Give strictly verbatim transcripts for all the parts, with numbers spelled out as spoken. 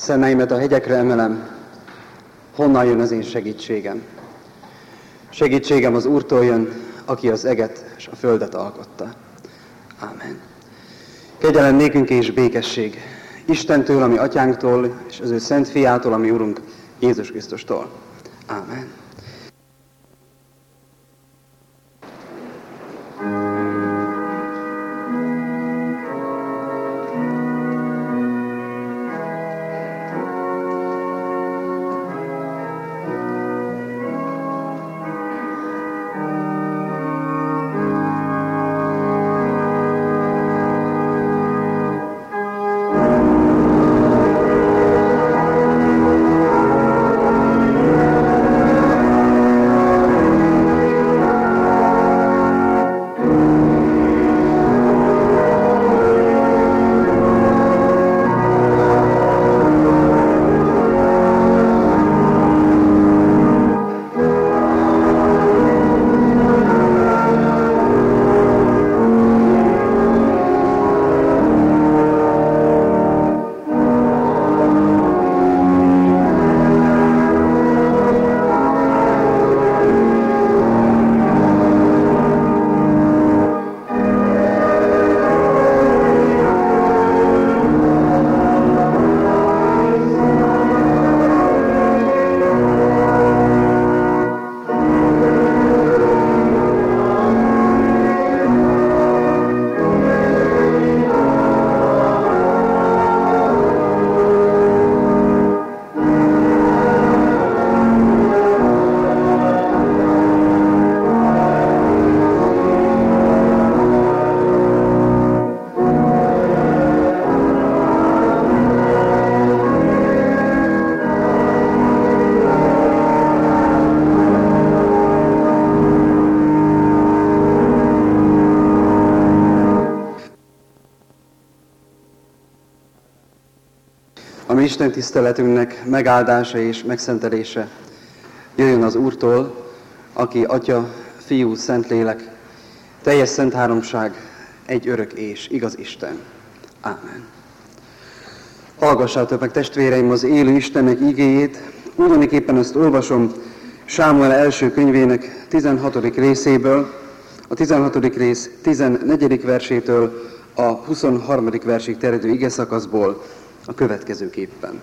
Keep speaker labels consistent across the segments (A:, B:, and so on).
A: Szenneimet a hegyekre emelem, honnan jön az én segítségem? Segítségem az Úrtól jön, aki az eget és a földet alkotta. Ámen. Kegyelem nékünk és békesség Istentől, ami atyánktól, és az ő szent fiától, ami Urunk Jézus Krisztustól. Ámen. Isten tiszteletünknek megáldása és megszentelése jöjjön az Úrtól, aki Atya, Fiú, Szentlélek, teljes szent háromság, egy örök és igaz Isten. Ámen. Hallgassátok meg, testvéreim, az élő Istennek igéjét, ugyanéképpen ezt olvasom Sámuel első könyvének tizenhatodik részéből, a tizenhatodik rész tizennegyedik versétől a huszonharmadik versig terjedő igeszakaszból, a következőképpen.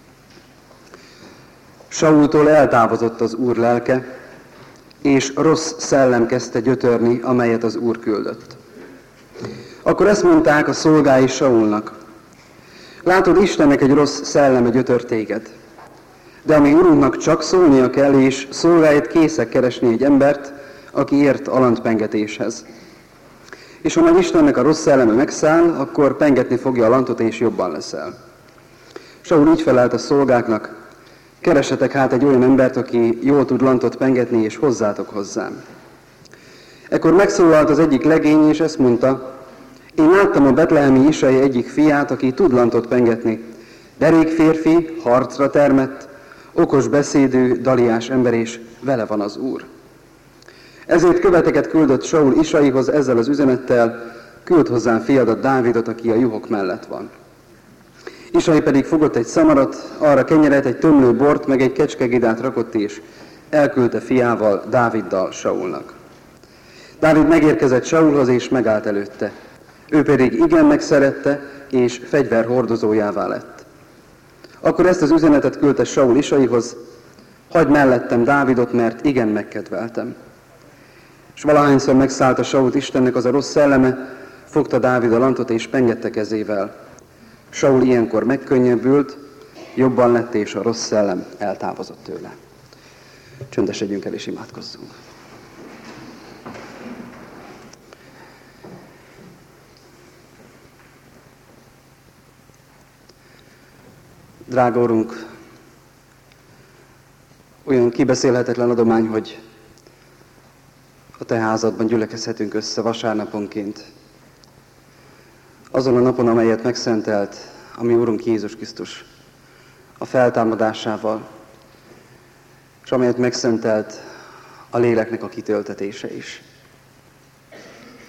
A: Saultól eltávozott az Úr lelke, és rossz szellem kezdte gyötörni, amelyet az Úr küldött. Akkor ezt mondták a szolgái Saulnak: látod, Istennek egy rossz szelleme gyötör téged, de a mi Urunknak csak szólnia kell, és szolgáit készek keresni egy embert, aki ért alantpengetéshez. És ha meg Istennek a rossz szelleme megszáll, akkor pengetni fogja a lantot, és jobban leszel. Saul így felelt a szolgáknak: keresetek hát egy olyan embert, aki jól tud lantot pengetni, és hozzátok hozzám. Ekkor megszólalt az egyik legény, és ezt mondta: én láttam a betlehemi Isai egyik fiát, aki tud lantot pengetni. Derék férfi, harcra termett, okos beszédű, daliás ember, és vele van az Úr. Ezért követeket küldött Saul Isaihoz ezzel az üzenettel: küld hozzám fiadat, Dávidot, aki a juhok mellett van. Isai pedig fogott egy szamarat, arra kenyeret, egy tömlő bort, meg egy kecskegidát rakott, és elküldte fiával, Dáviddal Saulnak. Dávid megérkezett Saulhoz, és megállt előtte. Ő pedig igen megszerette, és fegyverhordozójává lett. Akkor ezt az üzenetet küldte Saul Isaihoz: hagyd mellettem Dávidot, mert igen megkedveltem. És valahányszor megszállt a Sault Istennek az a rossz szelleme, fogta Dávid a lantot, és pengette kezével. Saul ilyenkor megkönnyebbült, jobban lett, és a rossz szellem eltávozott tőle. Csöndesedjünk el, és imádkozzunk. Drága Urunk, olyan kibeszélhetetlen adomány, hogy a Te házadban gyülekezhetünk össze vasárnaponként. Azon a napon, amelyet megszentelt a mi Urunk Jézus Krisztus a feltámadásával, és amelyet megszentelt a léleknek a kitöltetése is.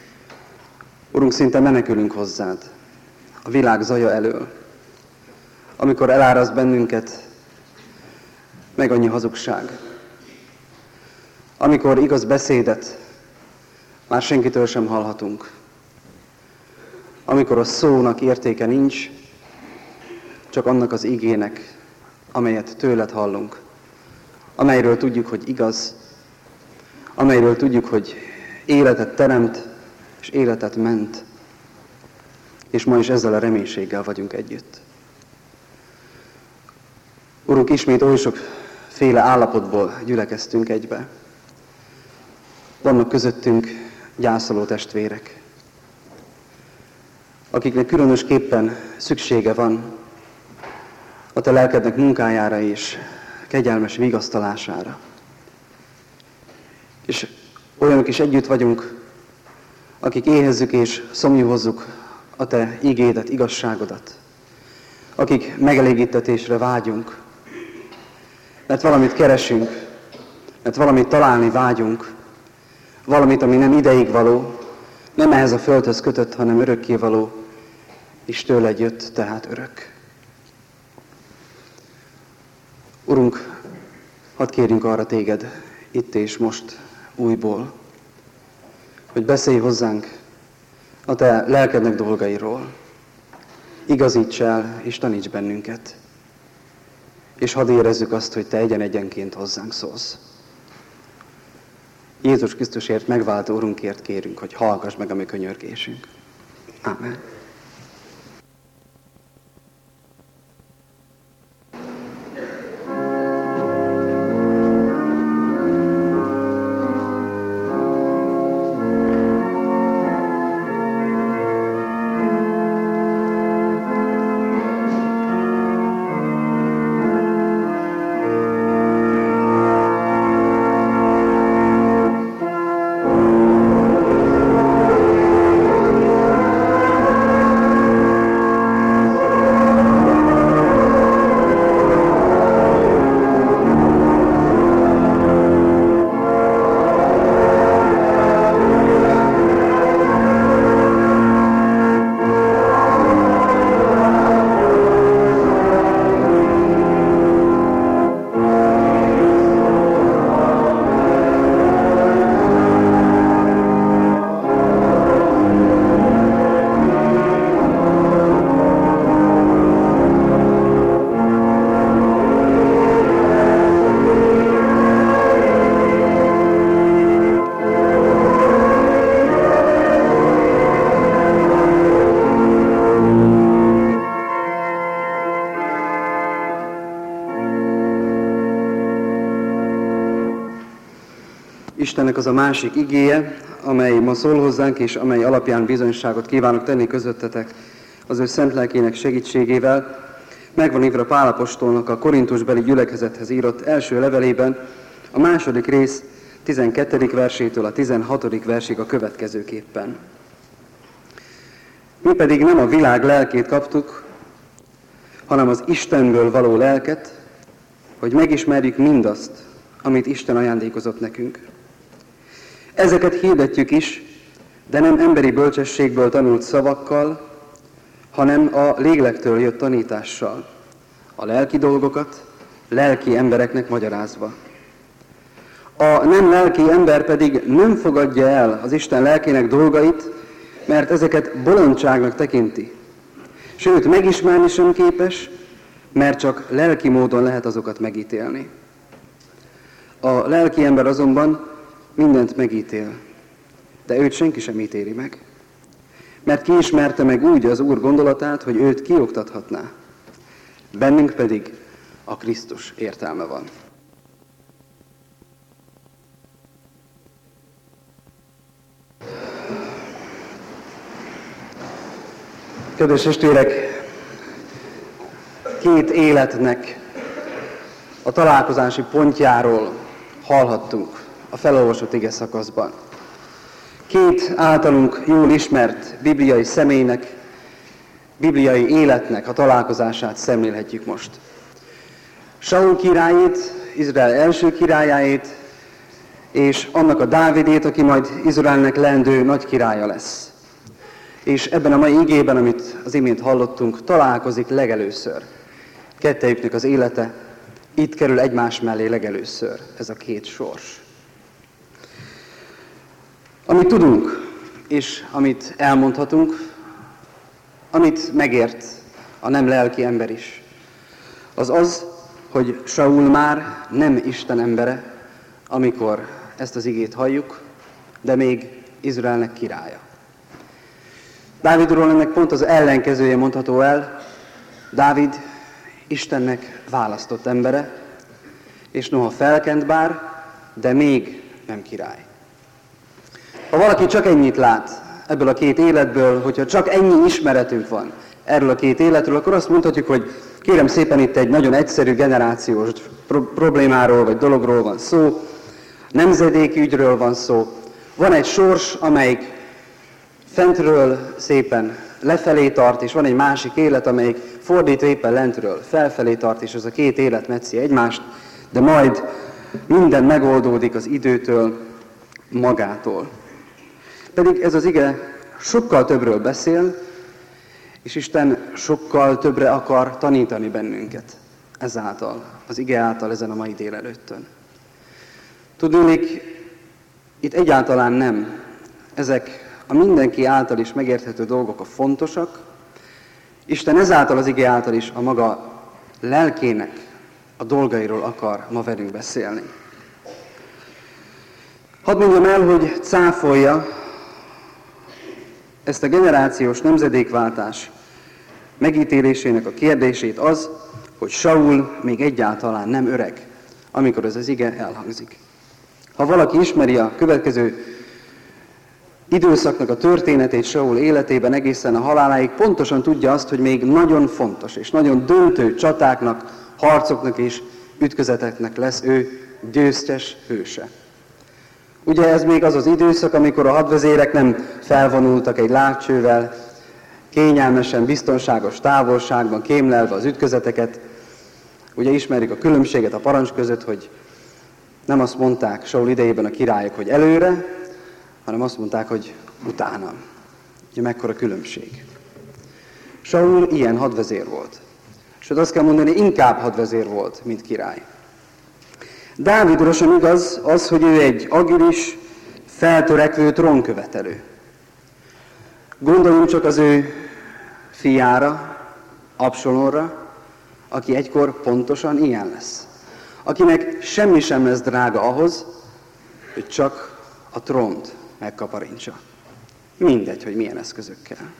A: Urunk, szinte menekülünk hozzád a világ zaja elől, amikor eláraszt bennünket meg annyi hazugság. Amikor igaz beszédet már senkitől sem hallhatunk. Amikor a szónak értéke nincs, csak annak az igének, amelyet tőled hallunk, amelyről tudjuk, hogy igaz, amelyről tudjuk, hogy életet teremt, és életet ment, és ma is ezzel a reménységgel vagyunk együtt. Urunk, ismét oly sokféle állapotból gyülekeztünk egybe. Vannak közöttünk gyászoló testvérek, akiknek különösképpen szüksége van a te lelkednek munkájára és kegyelmes vigasztalására. És olyanok is együtt vagyunk, akik éhezzük és szomjúhozzuk a te igédet, igazságodat, akik megelégítetésre vágyunk, mert valamit keresünk, mert valamit találni vágyunk, valamit, ami nem ideig való, nem ehhez a földhöz kötött, hanem örökké való, és tőled jött, tehát örök. Urunk, hadd kérjünk arra téged itt és most újból, hogy beszélj hozzánk a te lelkednek dolgairól. Igazíts el és taníts bennünket, és hadd érezzük azt, hogy te egyen-egyenként hozzánk szólsz. Jézus Krisztusért megváltó Urunkért kérünk, hogy hallgass meg a mi könyörgésünk. Ámen. Istennek az a másik igéje, amely ma szól hozzánk, és amely alapján bizonyságot kívánok tenni közöttetek az ő szent lelkének segítségével. Megvan írva Pál apostolnak a korintusbeli gyülekezethez írott első levelében, a második rész tizenkettedik versétől a tizenhatodik versig a következőképpen. Mi pedig nem a világ lelkét kaptuk, hanem az Istenből való lelket, hogy megismerjük mindazt, amit Isten ajándékozott nekünk. Ezeket hirdetjük is, de nem emberi bölcsességből tanult szavakkal, hanem a lélektől jött tanítással, a lelki dolgokat lelki embereknek magyarázva. A nem lelki ember pedig nem fogadja el az Isten lelkének dolgait, mert ezeket bolondságnak tekinti. Sőt, megismerni sem képes, mert csak lelki módon lehet azokat megítélni. A lelki ember azonban mindent megítél, de őt senki sem ítéli meg. Mert ki ismerte meg úgy az Úr gondolatát, hogy őt kioktathatná. Bennünk pedig a Krisztus értelme van. Kedves testvérek, két életnek a találkozási pontjáról hallhattunk a felolvasott ige szakaszban. Két általunk jól ismert bibliai személynek, bibliai életnek a találkozását szemlélhetjük most. Saul királyét, Izrael első királyáét, és annak a Dávidét, aki majd Izraelnek leendő nagy királya lesz. És ebben a mai igében, amit az imént hallottunk, találkozik legelőször kettejüknek az élete itt kerül egymás mellé legelőször, ez a két sors. Amit tudunk, és amit elmondhatunk, amit megért a nem lelki ember is, az az, hogy Saul már nem Isten embere, amikor ezt az igét halljuk, de még Izraelnek királya. Dávidról ennek pont az ellenkezője mondható el. Dávid Istennek választott embere, és noha felkent bár, de még nem király. Ha valaki csak ennyit lát ebből a két életből, hogyha csak ennyi ismeretünk van erről a két életről, akkor azt mondhatjuk, hogy kérem szépen, itt egy nagyon egyszerű generációs pro- problémáról vagy dologról van szó, nemzedéki ügyről van szó. Van egy sors, amelyik fentről szépen lefelé tart, és van egy másik élet, amelyik fordítva éppen lentről felfelé tart, és ez a két élet metszi egymást, de majd minden megoldódik az időtől, magától. Pedig ez az ige sokkal többről beszél, és Isten sokkal többre akar tanítani bennünket ezáltal, az ige által ezen a mai délelőttön. Tudnék, itt egyáltalán nem ezek a mindenki által is megérthető dolgok a fontosak. Isten ezáltal az ige által is a maga lelkének a dolgairól akar ma velünk beszélni. Hadd mondjam el, hogy cáfolja ezt a generációs nemzedékváltás megítélésének a kérdését az, hogy Saul még egyáltalán nem öreg, amikor ez az ige elhangzik. Ha valaki ismeri a következő időszaknak a történetét Saul életében egészen a haláláig, pontosan tudja azt, hogy még nagyon fontos és nagyon döntő csatáknak, harcoknak és ütközeteknek lesz ő győztes hőse. Ugye ez még az az időszak, amikor a hadvezérek nem felvonultak egy láng-csővel, kényelmesen, biztonságos távolságban kémlelve az ütközeteket. Ugye ismerjük a különbséget a parancs között, hogy nem azt mondták Saul idejében a királyok, hogy előre, hanem azt mondták, hogy utána. Ugye mekkora különbség. Saul ilyen hadvezér volt. Sőt, azt kell mondani, inkább hadvezér volt, mint király. Dávidra sem igaz az, hogy ő egy agilis, feltörekvő trónkövetelő. Gondoljunk csak az ő fiára, Absalomra, aki egykor pontosan ilyen lesz. Akinek semmi sem lesz drága ahhoz, hogy csak a trónt megkaparintsa. Mindegy, hogy milyen eszközökkel.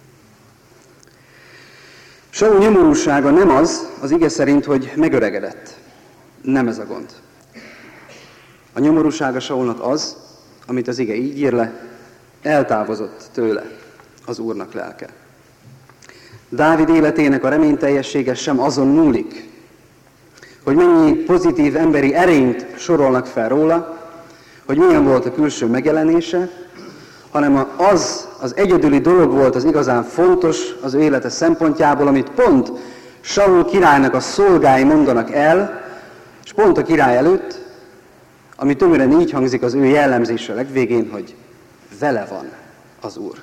A: Saul nyomorúsága nem az, az ige szerint, hogy megöregedett. Nem ez a gond. A nyomorúsága Saulnak az, amit az ige így ír le, eltávozott tőle az Úrnak lelke. Dávid életének a reményteljessége sem azon múlik, hogy mennyi pozitív emberi erényt sorolnak fel róla, hogy milyen volt a külső megjelenése, hanem az az egyedüli dolog volt az igazán fontos az ő élete szempontjából, amit pont Saul királynak a szolgái mondanak el, és pont a király előtt, ami tömören így hangzik az ő jellemzése legvégén, hogy vele van az Úr.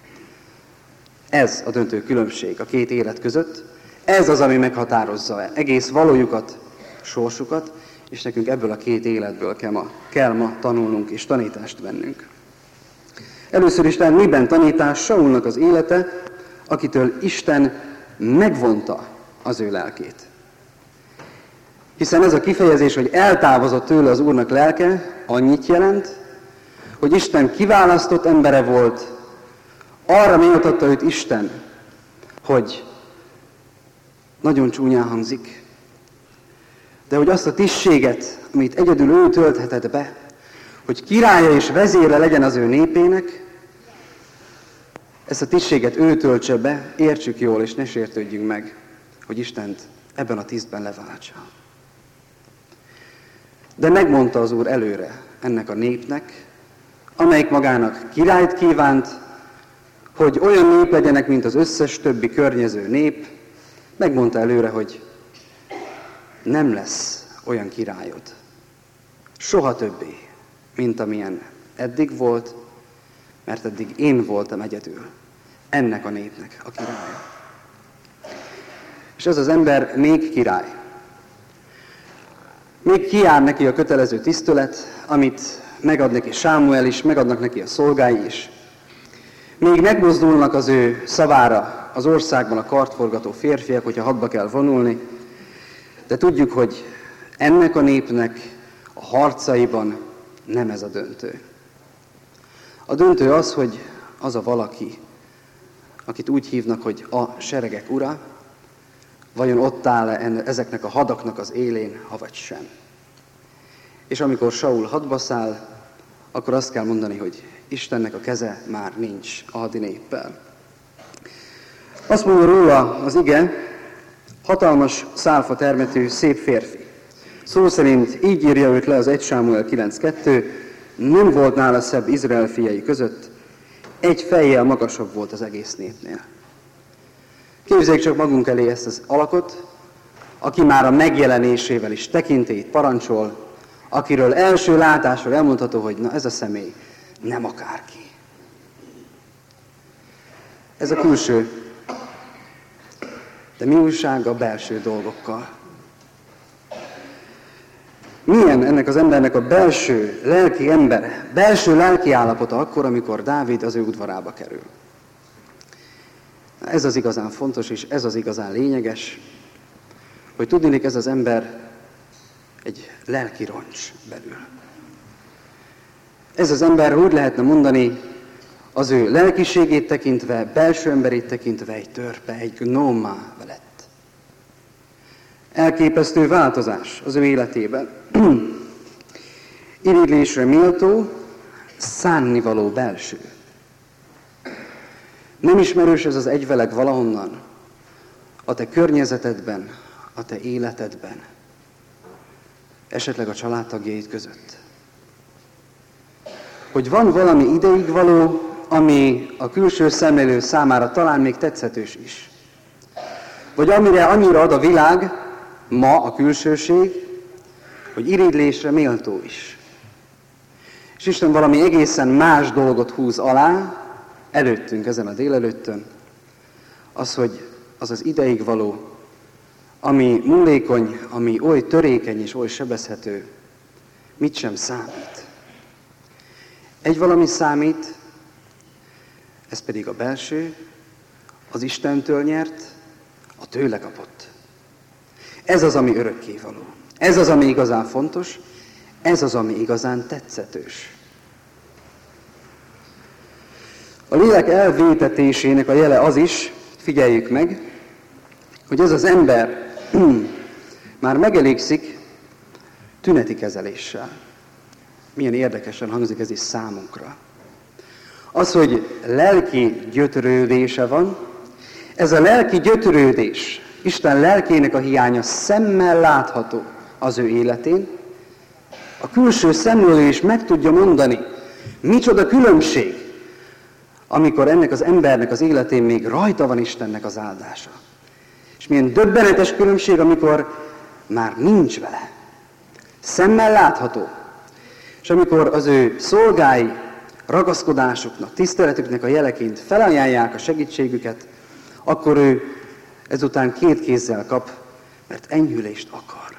A: Ez a döntő különbség a két élet között, ez az, ami meghatározza egész valójukat, sorsukat, és nekünk ebből a két életből kell ma, kell ma tanulnunk és tanítást vennünk. Először is tehát miben tanítás Saulnak az élete, akitől Isten megvonta az ő lelkét. Hiszen ez a kifejezés, hogy eltávozott tőle az Úrnak lelke, annyit jelent, hogy Isten kiválasztott embere volt, arra méltatta őt Isten, hogy nagyon csúnyán hangzik, de hogy azt a tisztséget, amit egyedül ő tölthetett be, hogy királya és vezére legyen az ő népének, ezt a tisztséget ő töltse be, értsük jól, és ne sértődjünk meg, hogy Istent ebben a tisztben leváltsa. De megmondta az Úr előre ennek a népnek, amelyik magának királyt kívánt, hogy olyan nép legyenek, mint az összes többi környező nép, megmondta előre, hogy nem lesz olyan királyod. Soha többé, mint amilyen eddig volt, mert eddig én voltam egyedül ennek a népnek a királya. És És ez az ember még király. Még kijár neki a kötelező tisztelet, amit megad neki Sámuel is, megadnak neki a szolgái is. Még megmozdulnak az ő szavára az országban a kartforgató férfiak, hogyha hadba kell vonulni, de tudjuk, hogy ennek a népnek a harcaiban nem ez a döntő. A döntő az, hogy az a valaki, akit úgy hívnak, hogy a seregek ura, vajon ott áll-e ezeknek a hadaknak az élén, avagy sem. És amikor Saul hadba száll, akkor azt kell mondani, hogy Istennek a keze már nincs a hadi néppel. Azt mondja róla az ige, hatalmas szálfa termetű, szép férfi. Szó szerint így írja őt le az első Sámuel kilenc kettő, nem volt nála szebb Izrael fiai között, egy fejjel magasabb volt az egész népnél. Képzeljük csak magunk elé ezt az alakot, aki már a megjelenésével is tekintélyt parancsol, akiről első látásra elmondható, hogy na ez a személy nem akárki. Ez a külső, de mi újság a belső dolgokkal? Milyen ennek az embernek a belső lelki embere, belső lelki állapota akkor, amikor Dávid az ő udvarába kerül? Ez az igazán fontos, és ez az igazán lényeges, hogy tudniillik, ez az ember egy lelki roncs belül. Ez az ember, úgy lehetne mondani, az ő lelkiségét tekintve, belső emberét tekintve egy törpe, egy gnómá lett. Elképesztő változás az ő életében. Irigylésre méltó, szánnivaló belső. Nem ismerős ez az egyveleg valahonnan, a te környezetedben, a te életedben, esetleg a családtagjaid között. Hogy van valami ideig való, ami a külső szemlélő számára talán még tetszetős is. Vagy amire annyira ad a világ, ma a külsőség, hogy irigylésre méltó is. És Isten valami egészen más dolgot húz alá, előttünk ezen a délelőttön, az, hogy az az ideig való, ami múlékony, ami oly törékeny és oly sebezhető, mit sem számít. Egy valami számít, ez pedig a belső, az Istentől nyert, a tőle kapott. Ez az, ami örökkévaló. Ez az, ami igazán fontos, ez az, ami igazán tetszetős. A lélek elvétetésének a jele az is, figyeljük meg, hogy ez az ember már megelégszik tüneti kezeléssel. Milyen érdekesen hangzik ez is számunkra. Az, hogy lelki gyötrődése van, ez a lelki gyötrődés, Isten lelkének a hiánya szemmel látható az ő életén, a külső szemlélő is meg tudja mondani, micsoda különbség, amikor ennek az embernek az életén még rajta van Istennek az áldása. És milyen döbbenetes különbség, amikor már nincs vele. Szemmel látható. És amikor az ő szolgái ragaszkodásuknak, tiszteletüknek a jeleként felajánlják a segítségüket, akkor ő ezután két kézzel kap, mert enyhülést akar.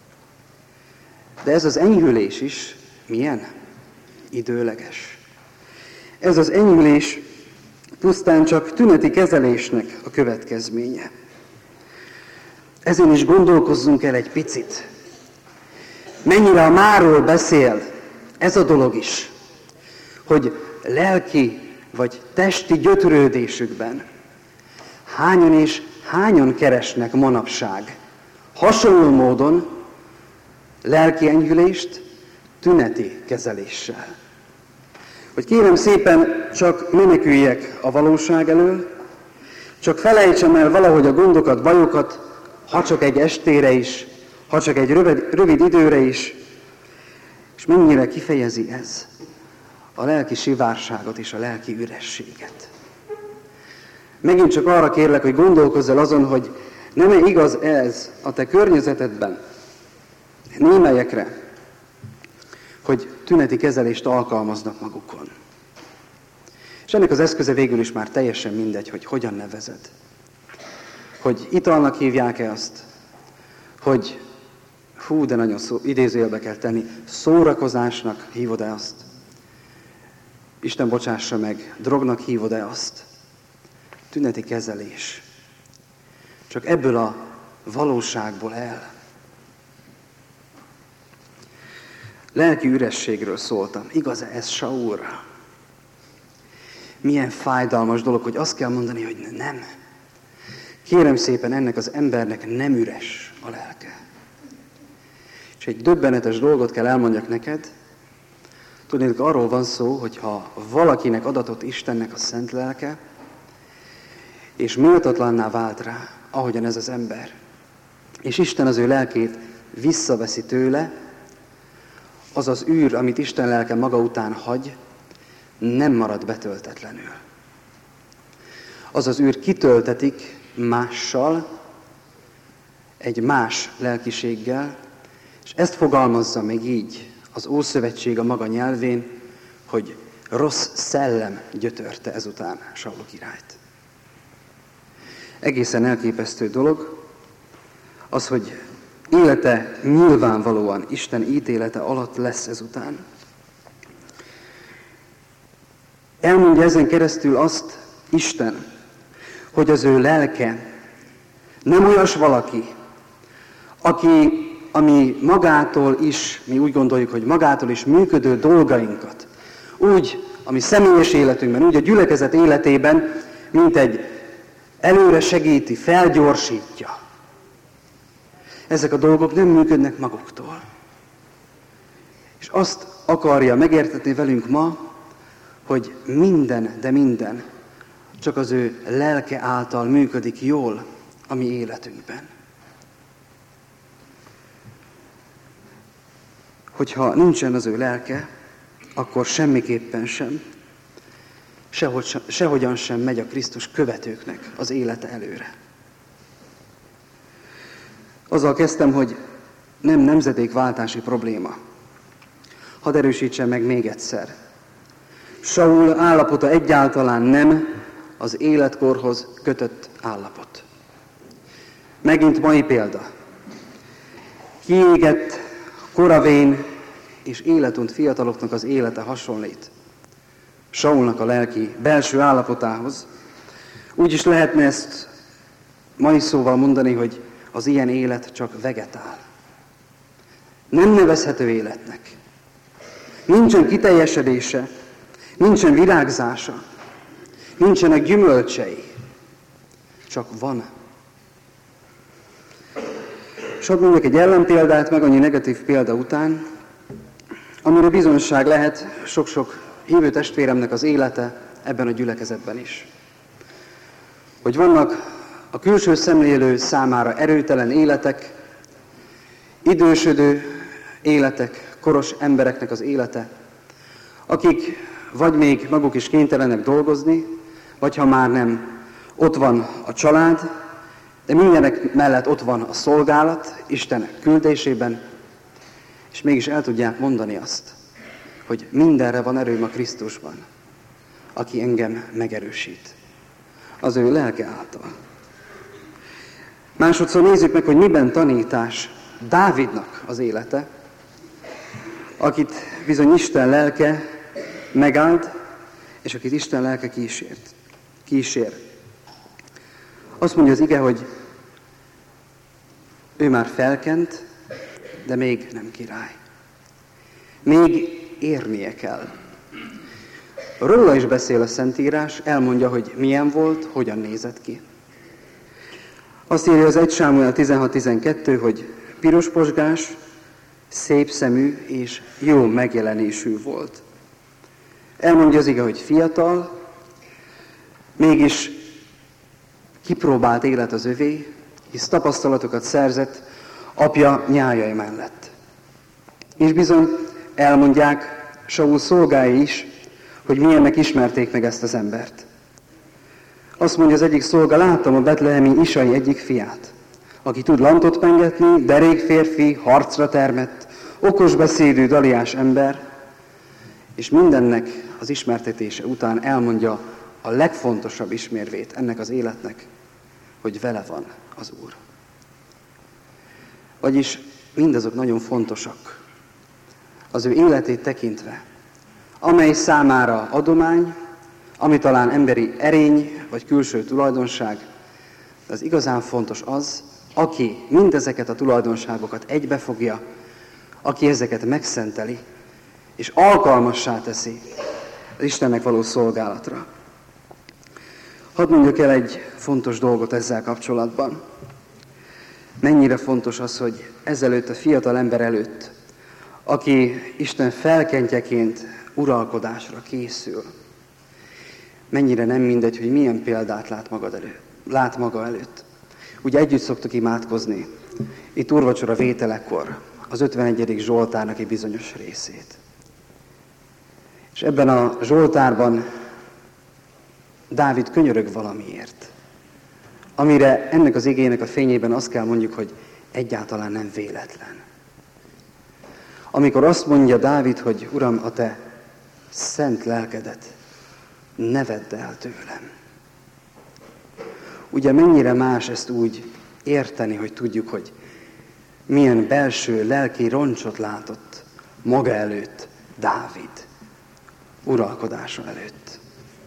A: De ez az enyhülés is milyen? Időleges. Ez az enyhülés pusztán csak tüneti kezelésnek a következménye. Ezen is gondolkozzunk el egy picit. Mennyire a máról beszél ez a dolog is, hogy lelki vagy testi gyötrődésükben hányan és hányan keresnek manapság hasonló módon lelki enyhülést tüneti kezeléssel. Hogy kérem szépen, csak meneküljek a valóság elől, csak felejtsem el valahogy a gondokat, bajokat, ha csak egy estére is, ha csak egy rövid, rövid időre is, és mennyire kifejezi ez a lelki sivárságot és a lelki ürességet. Megint csak arra kérlek, hogy gondolkozz el azon, hogy nem-e igaz ez a te környezetedben, némelyekre, hogy tüneti kezelést alkalmaznak magukon. És ennek az eszköze végül is már teljesen mindegy, hogy hogyan nevezed. hogy italnak hívják-e azt, hogy hú, de nagyon szó, idézőjelbe kell tenni, szórakozásnak hívod-e azt? Isten bocsássa meg, drognak hívod-e azt? Tüneti kezelés. Csak ebből a valóságból el. Lelki ürességről szóltam. Igaz-e ez Saulra? Milyen fájdalmas dolog, hogy azt kell mondani, hogy nem. Kérem szépen, ennek az embernek nem üres a lelke. És egy döbbenetes dolgot kell elmondjak neked. Tudnék, arról van szó, hogy ha valakinek adatott Istennek a szent lelke, és méltatlanná vált rá, ahogyan ez az ember, és Isten az ő lelkét visszaveszi tőle, az az űr, amit Isten lelke maga után hagy, nem marad betöltetlenül. Az az űr kitöltetik mással, egy más lelkiséggel, és ezt fogalmazza meg így az Ószövetség a maga nyelvén, hogy rossz szellem gyötörte ezután Saul királyt. Egészen elképesztő dolog az, hogy élete nyilvánvalóan Isten ítélete alatt lesz ezután. Elmondja ezen keresztül azt Isten, hogy az ő lelke nem olyas valaki, aki, ami magától is, mi úgy gondoljuk, hogy magától is működő dolgainkat, úgy, ami személyes életünkben, úgy a gyülekezet életében, mint egy előre segíti, felgyorsítja. Ezek a dolgok nem működnek maguktól. És azt akarja megértetni velünk ma, hogy minden, de minden csak az ő lelke által működik jól a mi életünkben. Hogyha nincsen az ő lelke, akkor semmiképpen sem, sehogy, sehogyan sem megy a Krisztus követőknek az élete előre. Azzal kezdtem, hogy nem nemzedékváltási probléma. Hadd erősítsem meg még egyszer. Saul állapota egyáltalán nem az életkorhoz kötött állapot. Megint mai példa. Kiégett, koravén és életunt fiataloknak az élete hasonlít Saulnak a lelki belső állapotához. Úgy is lehetne ezt mai szóval mondani, hogy az ilyen élet csak vegetál. Nem nevezhető életnek. Nincsen kiteljesedése, nincsen virágzása, nincsenek gyümölcsei. Csak van. És hadd mondjak egy ellenpéldát, meg annyi negatív példa után, amire bizonyság lehet sok-sok hívő testvéremnek az élete ebben a gyülekezetben is. Hogy vannak a külső szemlélő számára erőtelen életek, idősödő életek, koros embereknek az élete, akik vagy még maguk is kénytelenek dolgozni, vagy ha már nem, ott van a család, de mindenek mellett ott van a szolgálat Isten küldésében, és mégis el tudják mondani azt, hogy mindenre van erőm a Krisztusban, aki engem megerősít. Az ő lelke által. Másodszor nézzük meg, hogy miben tanítás Dávidnak az élete, akit bizony Isten lelke megállt, és akit Isten lelke kísért, kísér. Azt mondja az ige, hogy ő már felkent, de még nem király. Még érnie kell. Róla is beszél a Szentírás, elmondja, hogy milyen volt, hogyan nézett ki. Azt írja az egy Sámuel tizenhat tizenkettő, hogy pirosposgás, szép szemű és jó megjelenésű volt. Elmondja az ige, hogy fiatal, mégis kipróbált élet az övé, hisz tapasztalatokat szerzett apja nyájai mellett. És bizony elmondják Saul szolgái is, hogy milyennek ismerték meg ezt az embert. Azt mondja az egyik szolga, láttam a betlehemi Isai egyik fiát, aki tud lantot pengetni, derék férfi, harcra termett, okos beszédű, daliás ember, és mindennek az ismertetése után elmondja a legfontosabb ismérvét ennek az életnek, hogy vele van az Úr. Vagyis mindazok nagyon fontosak az ő életét tekintve, amely számára adomány, ami talán emberi erény vagy külső tulajdonság, de az igazán fontos az, aki mindezeket a tulajdonságokat egybefogja, aki ezeket megszenteli, és alkalmassá teszi az Istennek való szolgálatra. Hadd mondjuk el egy fontos dolgot ezzel kapcsolatban. Mennyire fontos az, hogy ezelőtt a fiatal ember előtt, aki Isten felkentjeként uralkodásra készül, mennyire nem mindegy, hogy milyen példát lát, magad elő, lát maga előtt. Ugye együtt szoktuk imádkozni, itt úrvacsora vételekor, az ötvenegyedik Zsoltárnak egy bizonyos részét. És ebben a Zsoltárban Dávid könyörög valamiért, amire ennek az igének a fényében azt kell mondjuk, hogy egyáltalán nem véletlen. Amikor azt mondja Dávid, hogy Uram, a te szent lelkedet ne vedd el tőlem. Ugye mennyire más ezt úgy érteni, hogy tudjuk, hogy milyen belső lelki roncsot látott maga előtt Dávid, uralkodása előtt.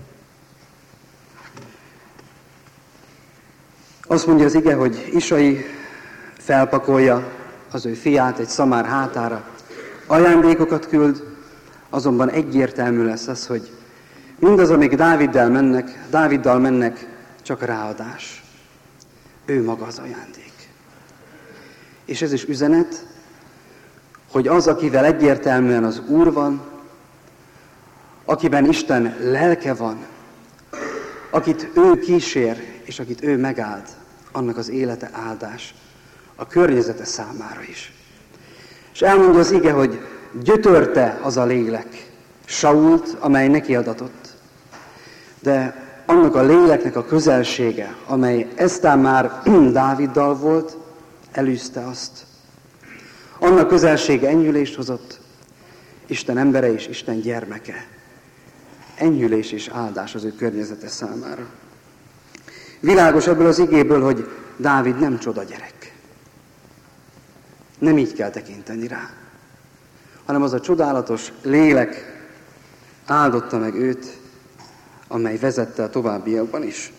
A: Azt mondja az ige, hogy Isai felpakolja az ő fiát egy szamár hátára, ajándékokat küld, azonban egyértelmű lesz az, hogy mindaz, amik Dáviddal mennek, Dáviddal mennek, csak ráadás. Ő maga az ajándék. És ez is üzenet, hogy az, akivel egyértelműen az Úr van, akiben Isten lelke van, akit ő kísér, és akit ő megáld, annak az élete áldás, a környezete számára is. És elmondja az ige, hogy gyötörte az a lélek Sault, amely neki adatott. De annak a léleknek a közelsége, amely eztán már Dáviddal volt, elűzte azt. Annak közelsége enyhülést hozott, Isten embere és Isten gyermeke. Enyhülés és áldás az ő környezete számára. Világos ebből az igéből, hogy Dávid nem csoda gyerek. Nem így kell tekinteni rá, hanem az a csodálatos lélek áldotta meg őt, amely vezette a továbbiakban is.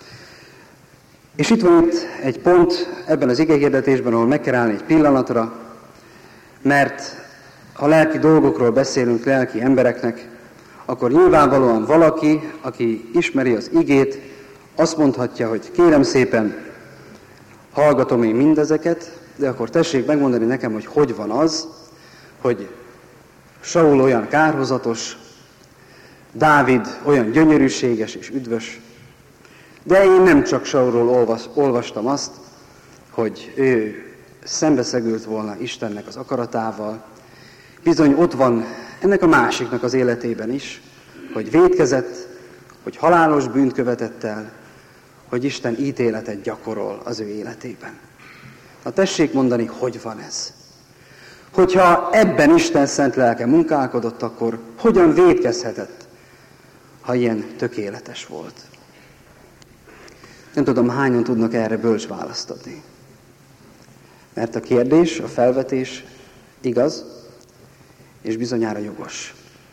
A: És itt van itt egy pont ebben az igehirdetésben, ahol meg kell állni egy pillanatra, mert ha lelki dolgokról beszélünk lelki embereknek, akkor nyilvánvalóan valaki, aki ismeri az igét, azt mondhatja, hogy kérem szépen, hallgatom én mindezeket, de akkor tessék megmondani nekem, hogy hogy van az, hogy Saul olyan kárhozatos, Dávid olyan gyönyörűséges és üdvös, de én nem csak Saulról olvas, olvastam azt, hogy ő szembeszegült volna Istennek az akaratával. Bizony ott van ennek a másiknak az életében is, hogy vétkezett, hogy halálos bűnt követett el, hogy Isten ítéletet gyakorol az ő életében. Na tessék mondani, hogy van ez? Hogyha ebben Isten szent lelke munkálkodott, akkor hogyan vétkezhetett, ha ilyen tökéletes volt? Nem tudom, hányan tudnak erre bölcs választ adni. Mert a kérdés, a felvetés igaz, és bizonyára jogos.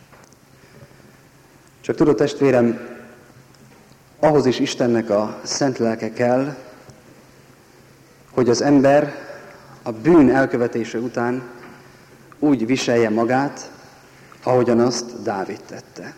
A: Csak tudod, testvérem, ahhoz is Istennek a szent lelke kell, hogy az ember a bűn elkövetése után úgy viselje magát, ahogyan azt Dávid tette.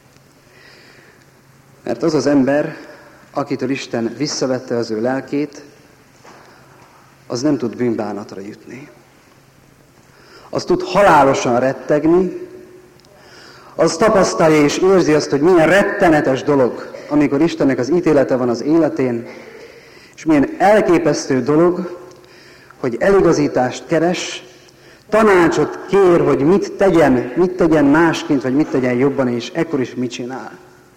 A: Mert az az ember, akitől Isten visszavette az ő lelkét, az nem tud bűnbánatra jutni. Az tud halálosan rettegni, az tapasztalja és érzi azt, hogy milyen rettenetes dolog, amikor Istennek az ítélete van az életén, és milyen elképesztő dolog, hogy eligazítást keres, tanácsot kér, hogy mit tegyen, mit tegyen másként, vagy mit tegyen jobban, és ekkor is mit csinál.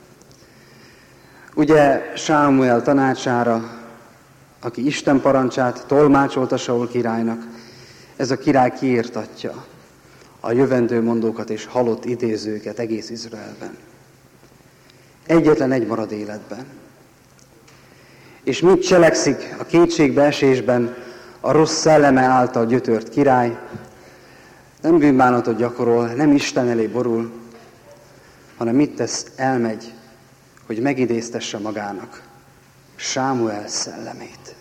A: Ugye Sámuel tanácsára, aki Isten parancsát tolmácsolta Saul királynak, ez a király kiírtatja a jövendő mondókat és halott idézőket egész Izraelben. Egyetlen egy marad életben. És mit cselekszik a kétségbeesésben a rossz szelleme által gyötört király? Nem bűnbánatot gyakorol, nem Isten elé borul, hanem mit tesz? Elmegy, hogy megidéztesse magának Sámuel szellemét.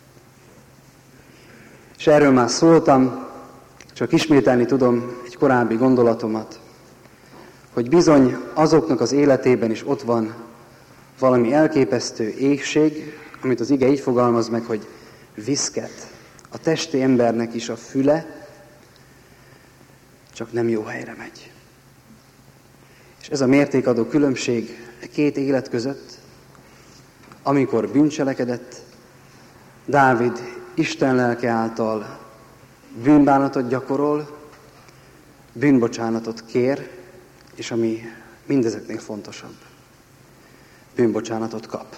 A: És erről már szóltam, csak ismételni tudom egy korábbi gondolatomat, hogy bizony azoknak az életében is ott van valami elképesztő éhség, amit az ige így fogalmaz meg, hogy viszket. A testi embernek is a füle, csak nem jó helyre megy. És ez a mértékadó különbség a két élet között, amikor bűncselekedett, Dávid Isten lelke által bűnbánatot gyakorol, bűnbocsánatot kér, és ami mindezeknél fontosabb, bűnbocsánatot kap.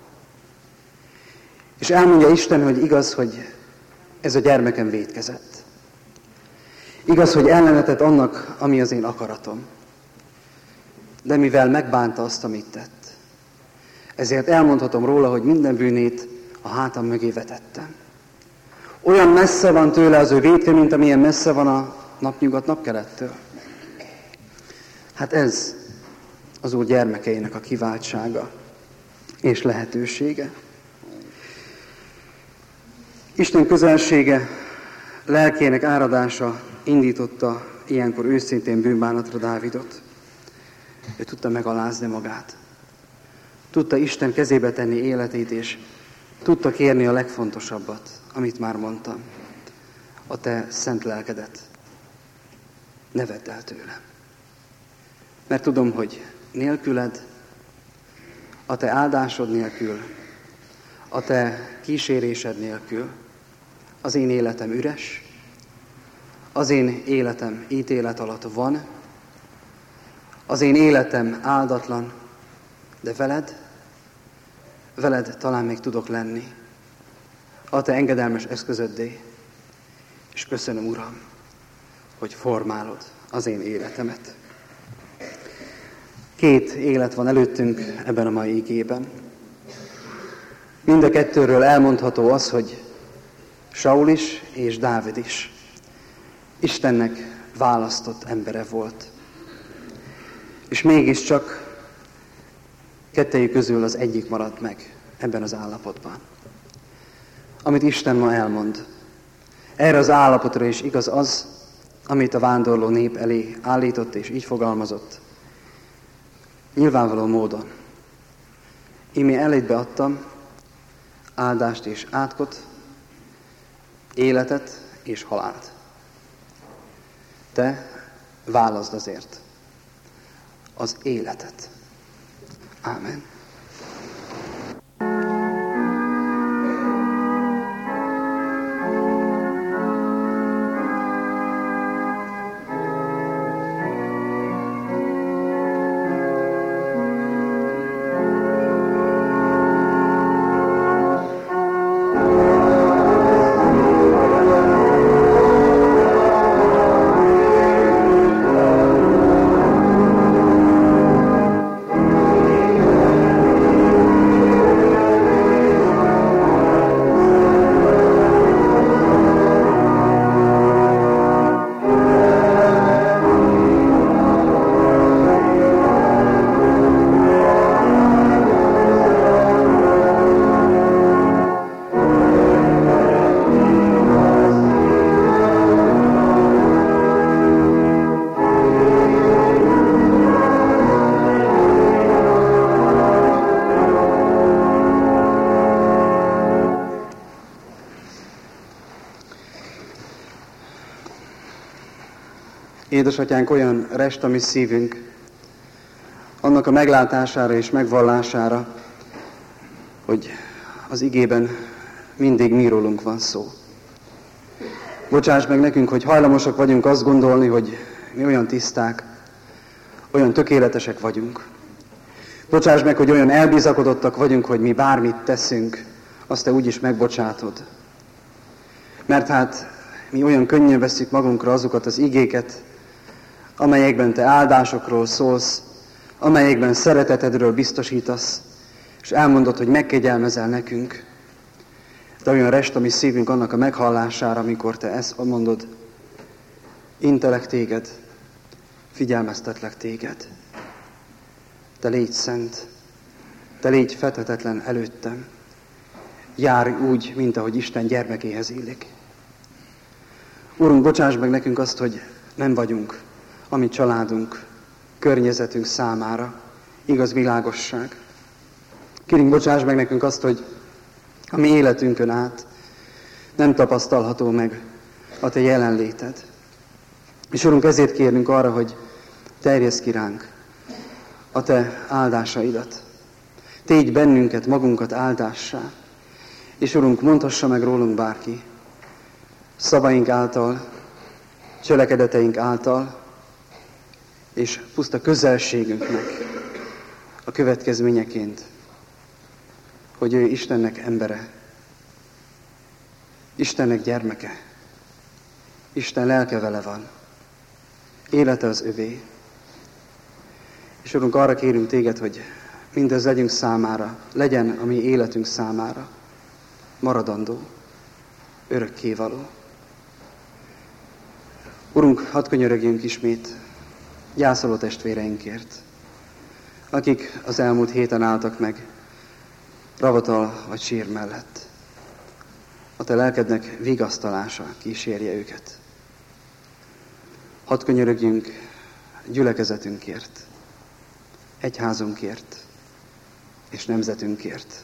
A: És elmondja Isten, hogy igaz, hogy ez a gyermekem vétkezett. Igaz, hogy ellenetett annak, ami az én akaratom. De mivel megbánta azt, amit tett, ezért elmondhatom róla, hogy minden bűnét a hátam mögé vetettem. Olyan messze van tőle az ő vétke, mint amilyen messze van a napnyugat napkelettől. Hát ez az Úr gyermekeinek a kiváltsága és lehetősége. Isten közelsége, lelkének áradása indította ilyenkor őszintén bűnbánatra Dávidot. Ő tudta megalázni magát. Tudta Isten kezébe tenni életét, és tudta kérni a legfontosabbat, amit már mondtam. A te szent lelkedet. Ne vedd el tőlem. Mert tudom, hogy nélküled, a te áldásod nélkül, a te kísérésed nélkül az én életem üres, az én életem ítélet alatt van, az én életem áldatlan, de veled, veled talán még tudok lenni, a te engedelmes eszközöddé, és köszönöm, Uram, hogy formálod az én életemet. Két élet van előttünk ebben a mai igében. Mind a kettőről elmondható az, hogy Saul is és Dávid is Istennek választott embere volt. És mégiscsak kettejük közül az egyik maradt meg ebben az állapotban. Amit Isten ma elmond. Erre az állapotra is igaz az, amit a vándorló nép elé állított és így fogalmazott. Nyilvánvaló módon. Íme elétbe adtam áldást és átkot, életet és halált. Te válaszd azért az életet. Ámen. Édesatyánk, olyan rest a mi szívünk, annak a meglátására és megvallására, hogy az igében mindig mi rólunk van szó. Bocsáss meg nekünk, hogy hajlamosak vagyunk azt gondolni, hogy mi olyan tiszták, olyan tökéletesek vagyunk. Bocsáss meg, hogy olyan elbizakodottak vagyunk, hogy mi bármit teszünk, azt te úgyis megbocsátod. Mert hát mi olyan könnyen vesszük magunkra azokat az igéket, amelyekben te áldásokról szólsz, amelyekben szeretetedről biztosítasz, és elmondod, hogy megkegyelmezel nekünk, de olyan rest a mi szívünk annak a meghallására, amikor te ezt mondod, intelek téged, figyelmeztetlek téged. Te légy szent, te légy fethetetlen előttem, járj úgy, mint ahogy Isten gyermekéhez illik. Úrunk, bocsáss meg nekünk azt, hogy nem vagyunk a mi családunk, környezetünk számára igaz világosság. Kérünk, bocsáss meg nekünk azt, hogy a mi életünkön át nem tapasztalható meg a te jelenléted. És Urunk, ezért kérünk arra, hogy terjeszd ki ránk a te áldásaidat. Tégy bennünket, magunkat áldássá. És Urunk, mondhassa meg rólunk bárki, szavaink által, cselekedeteink által, és puszta közelségünknek a következményeként, hogy ő Istennek embere, Istennek gyermeke, Isten lelke vele van, élete az övé. És Urunk, arra kérünk téged, hogy mindez legyünk számára, legyen a mi életünk számára maradandó, örökkévaló. Urunk, hadd könyörögjünk ismét gyászoló testvéreinkért, akik az elmúlt héten álltak meg ravatal vagy sír mellett. A te lelkednek vigasztalása kísérje őket. Hadd könyörögjünk gyülekezetünkért, egyházunkért és nemzetünkért.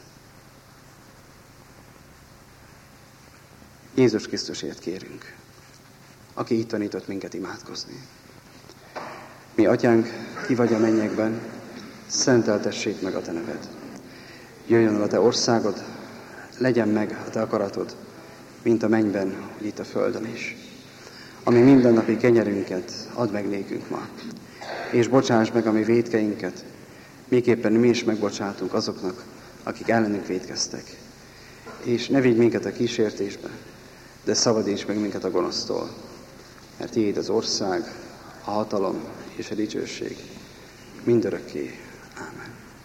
A: Jézus Krisztusért kérünk, aki itt tanított minket imádkozni. Mi, Atyánk, ki vagy a mennyekben, szenteltessék meg a te neved. Jöjjön el a te országod, legyen meg a te akaratod, mint a mennyben, úgy itt a földön is. Ami mindennapi kenyerünket add meg nékünk ma, és bocsáss meg a mi vétkeinket, miképpen mi is megbocsátunk azoknak, akik ellenünk vétkeztek. És ne vigy minket a kísértésbe, de szabadíts meg minket a gonosztól, mert tiéd az ország, a hatalom és a dicsőség mindörökké. Ámen.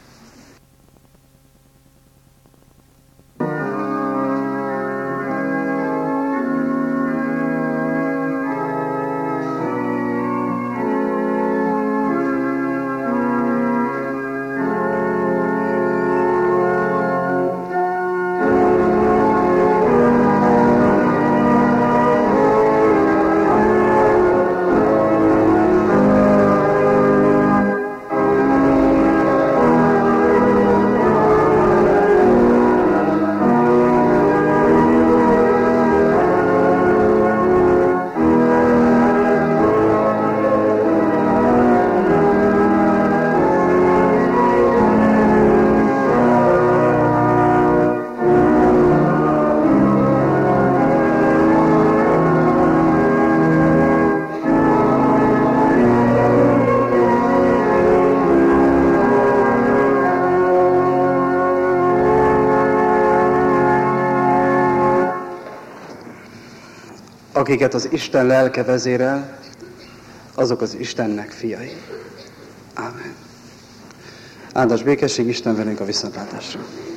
A: Akiket az Isten lelke vezérel, azok az Istennek fiai. Ámen. Áldás békesség, Isten velünk a viszontlátásra.